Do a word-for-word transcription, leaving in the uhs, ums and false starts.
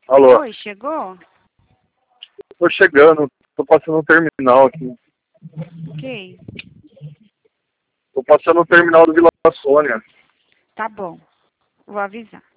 Alô? Oi, chegou? Tô chegando, tô passando no terminal aqui. Ok. Tô passando no terminal do Vila Sônia. Tá bom. Vou avisar.